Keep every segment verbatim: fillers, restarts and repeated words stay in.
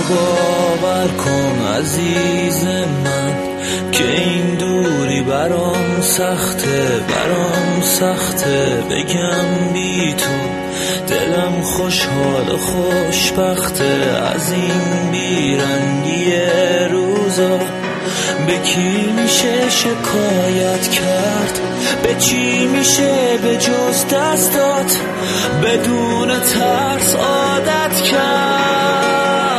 باور کن عزیز من که این دوری برام سخته، برام سخته بگم بی تو دلم خوشحال خوشبخته. از این بیرنگی روزا به کی میشه شکایت کرد؟ به چی میشه به جز دستات بدون ترس عادت کرد؟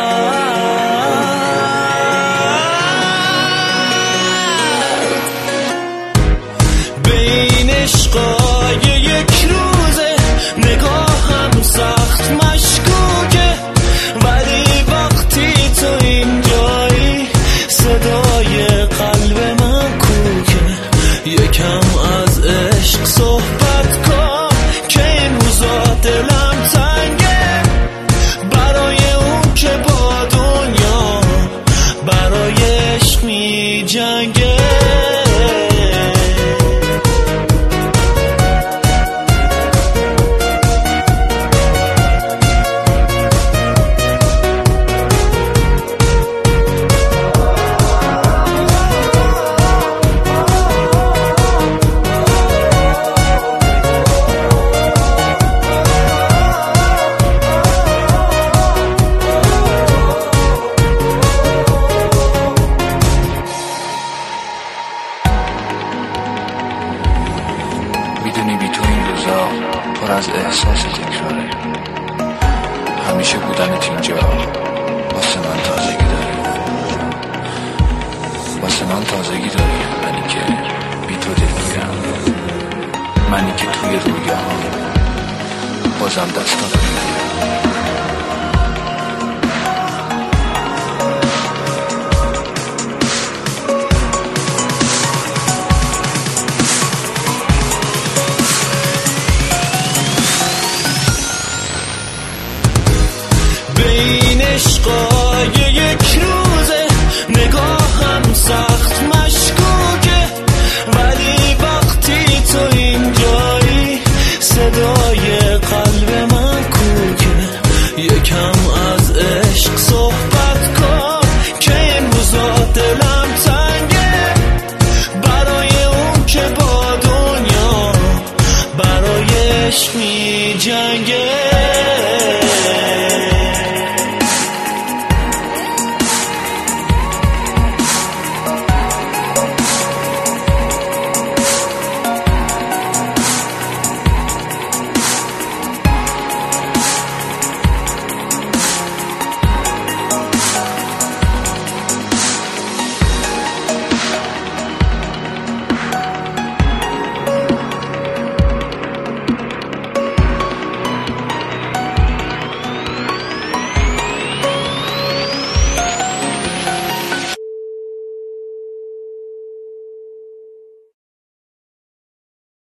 به این عشقای یک روزه نگاهم سخت مشکوکه، ولی وقتی تو اینجایی صدای قلب من کوکه. یکم از عشق صحبت کن که این روزا دلم تنگه، برای اون که با دنیا برای عشق می جنگه. میدونی بی تو این روزا پر از احساس تکراره، همیشه بودنت اینجا واسه من تازگی داره، واسه من تازگی داره. منی که بی تو دل میرم، منی که توی رویاها بازم دستا دارم.